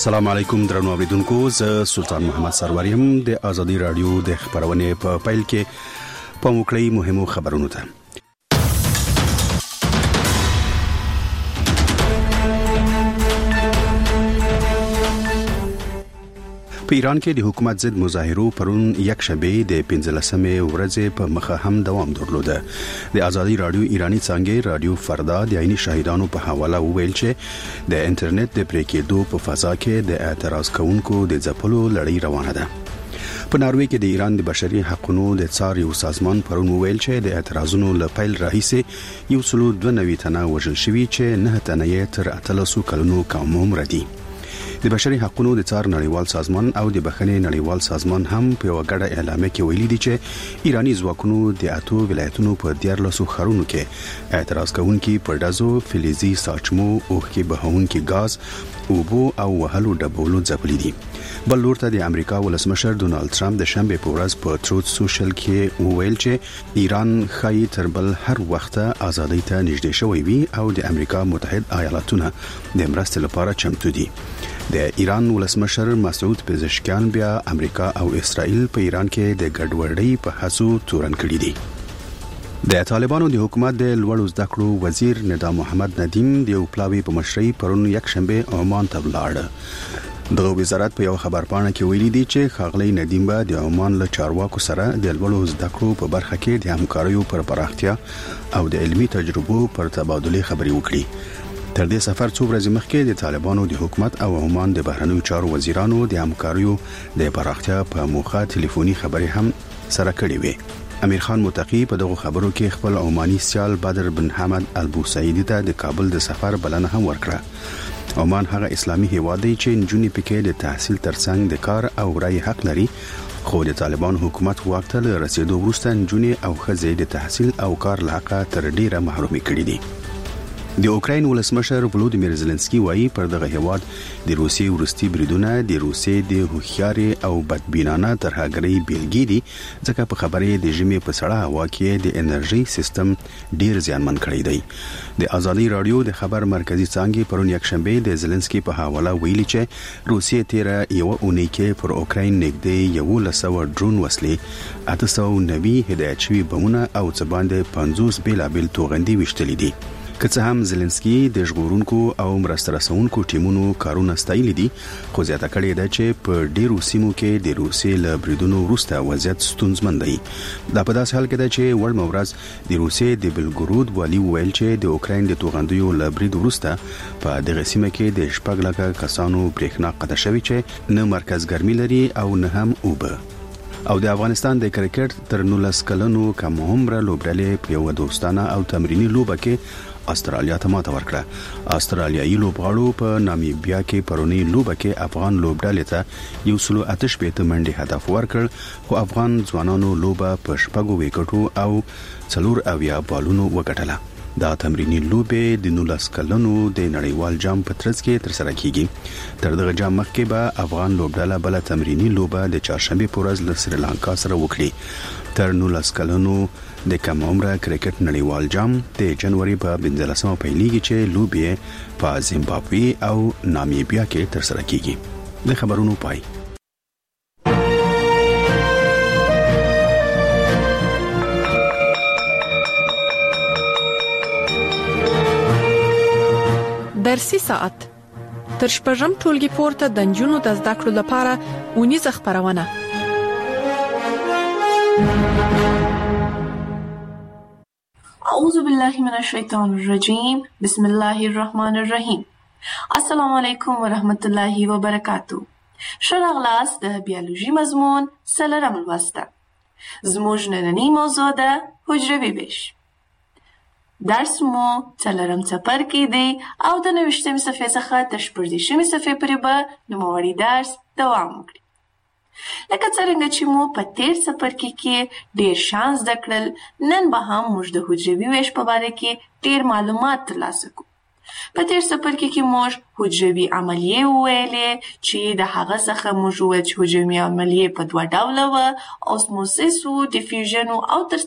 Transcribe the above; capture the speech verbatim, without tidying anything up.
السلام علیکم درنو اوریدونکو، زه سلطان محمد سرور یم. د ازادي رادیو د خبرونې په پیل کې په موکړی مهمو خبرونو ته. په ایران کې د حکومت ضد مظاهرو پرون یک شنبه د پنځلسمې ورځې په مخه هم دوام درلوده. د ازادي رادیو ایرانی څنګه رادیو فردا د عیني شاهدانو په حواله وویل چې د انټرنیټ د پریکېدو په فضا کې د اعتراض کوونکو د ځپلو لړۍ روانه ده. په ناروې کې د ایران د بشري حقوقو د څار یو سازمان پرون وویل چې د اعتراضونو له پیل راهیسې یو سلو دوه نوي تنه وژل شوي چې نه تنه یې تر اتلسو کلونو کم عمر دي. د بشري حقوقو د څار نړیوال سازمان او د بخښنې نړیوال سازمان هم په یو غړ اعلامیه کې ویلي دي چې ایرانی ځواکونو د اتو ولایتونو په دیارلسو خرونو کې اعتراض کوونکي په دازو فلزي ساچمو او کې بهونکي غاز اوبو او وهلو ډبولو ځپلي دي. بل لور ته د امریکا ولسمشر ډونالد ټرمپ د شنبه په ورځ په تروت سوشل کې وویل چې ایران خای تر بل هر وخت ازادۍ ته نږدې شوی وي او د امریکا متحد ایالاتونه د مرستې لپاره چمتو دي. د ایران ولسمشر مسعود پزشکیان بیا امریکا او اسرائیل په ایران کې د ګډوډۍ په هڅو تورن کړي دي. د طالبانو د حکومت د لوړو زده کړو وزیر ندا محمد ندیم د یو پلاوی په مشرۍ پرون یک شنبه عمان ته ولاړ. د وزارت په یو خبرپاڼه کې ویلي دي چې ښاغلی ندیم به د عمان له چارواکو سره د لوړو زده کړو په برخه کې د همکاریو پر پراختیا او د علمي تجربو پر تبادله خبري وکړي. تر دې سفر څو ورځې مخکې د طالبانو د حکومت او عمان د بهرنیو چارو وزیرانو د همکاریو د پراختیا په موخه ټلیفوني خبرې هم سره کړې وې. امیر خان متقی په دغه خبرو کې خپل عماني سیال بدر بن حمد البوسعیدی ته د کابل د سفر بلنه هم ورکړه. عمان هغه اسلامي هیواد دی چې نجونې پکې د تحصیل ترڅنګ د کار او رای حق لري، خو د طالبان حکومت وخت له رسیدو وروسته نجونې او ښځې د تحصیل او کار له حقه تر ډیره محرومي کړي دي. د اوکراین ولسمشر ولودیمیر زيلنسکي وایي پر دغه هیواد د روسي ورستي بریدونه د روسي د هوښیاري او بدبینانه ترهګرۍ بیلګې دي، ځکه په خبرې د ژمي په سړه هوا کې د انرژي سیستم ډیر زیانمن کړی دی. د ازادي رادیو د خبر مرکزی څنګه پرون یک شنبه د زيلنسکي په حواله ویلي چې روسي تیر یو اونۍ کې پر اوکراین نږدې یو لسو ډرون وسلې، اته سوه نوي هدایت شوي بمونه او څه باندې پنځوس بیلابیل توغندي وشتلي دي. که څه هم زيلنسکي د ژغورونکو او مرسته رسونکو ټیمونو کارونه ستایلي دي، خو زیاته کړې ده چې په ډیرو سیمو کې د روسي له بریدونو وروسته وضعیت ستونزمن دی. دا په داسې حال کې ده چې وړ مورز د روسي د بلګرود والي ویل چې د اوکراین د توغندیو له برید وروسته په دغه سیمه کې د شپږ لکه کسانو برېښنا قطع شوې چې نه مرکز ګرمي لري او نه هم اوبه. او د افغانستان د کرکټ تر نولس کلنو کم عمره لوبډلې په یو دوستانه او تمرینی لوبه کې استرالیا ته ماته ورکړه. استرالیایي لوبغاړو په نامیبیا کې پرونی لوبه کې افغان لوبډلې ته یو سلو آتش بیت منډي هدف ورکړ، خو افغان ځوانانو لوبه په شپږو وکټو او څلور اویا بالونو وګټله. دا تمرینی لوبه د نولس کلنو د نړیوال جام په ترڅ کې تر سره کیږي. تر دغه جام مخکې به افغان لوبډله بل تمرینی لوبه د چهارشنبه په ورځ له سریلانکا سره وکړي. تر نولس کلنو د کم عمره کرکټ نړیوال جام د جنوري په پنځلسمه پیلېږي چې لوبې په زیمبابوې او نامیبیا کې تر سره کیږي. د خبرونو پای. درسي ساعت تر شپږم ټولګي پورته د نجونو د زده کړو لپاره اونیزه خبرونه. اعوذ بالله من الشیطان الرجیم، بسم الله الرحمن الرحیم. السلام علیکم ورحمت الله وبرکاتو. ښه راغلاست د بیولوژي مضمون څلورم لوست ته. زموږ نننۍ موضوع ده حجروي ویش. درس مو څلورم څپرکی دی او د نویشتمې صفحې څخه تر شپږدېرشمې صفحې پورې به نوموړی درس دوام وکړي. لکه څرنګه چې مو په تیر څپرکي کې ډیر شان زده کړل، نن به هم موږ د حجروي ویش په باره کې ډیر معلومات ترلاسه کوو. په تیر څپرکي کې موږ حجروي عملیې وویلې چې د هغه څخه موږ وویل چې حجروي عملیې په دوه ډوله وه: اوسموسیس و، ډیفیوژن او تر